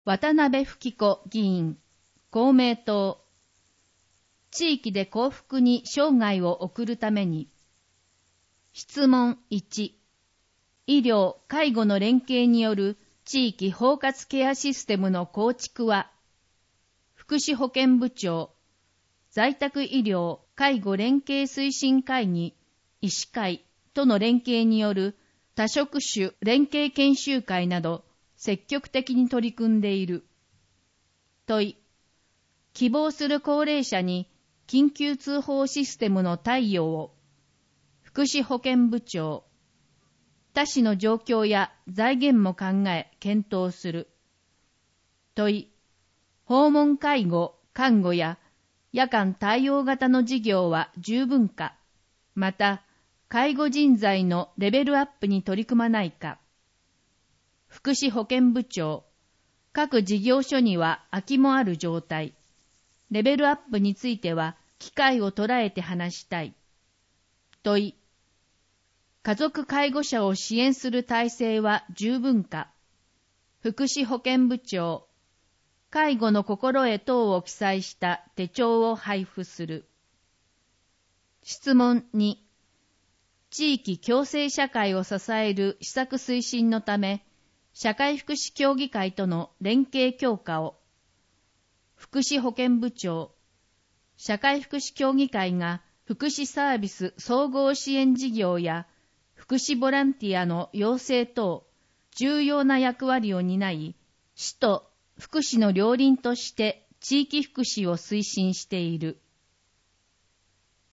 渡辺富貴子議員、公明党。地域で幸福に生涯を送るために。質問1。医療・介護の連携による地域包括ケアシステムの構築は、福祉保健部長、在宅医療・介護連携推進会議、医師会との連携による多職種連携研修会など、積極的に取り組んでいる。問い。希望する高齢者に緊急通報システムの貸与を、福祉保健部長。他市の状況や財源も考え検討する。問い。訪問介護、看護や夜間対応型の事業は十分か、また、介護人材のレベルアップに取り組まないか。福祉保健部長。各事業所には空きもある状態。レベルアップについては機会を捉えて話したい。問い。家族介護者を支援する体制は十分か。福祉保健部長。介護の心得等を記載した手帳を配布する。質問2。地域共生社会を支える施策推進のため、社会福祉協議会との連携強化を。福祉保健部長。社会福祉協議会が福祉サービス総合支援事業や福祉ボランティアの養成等、重要な役割を担い、市と福祉の両輪として地域福祉を推進している。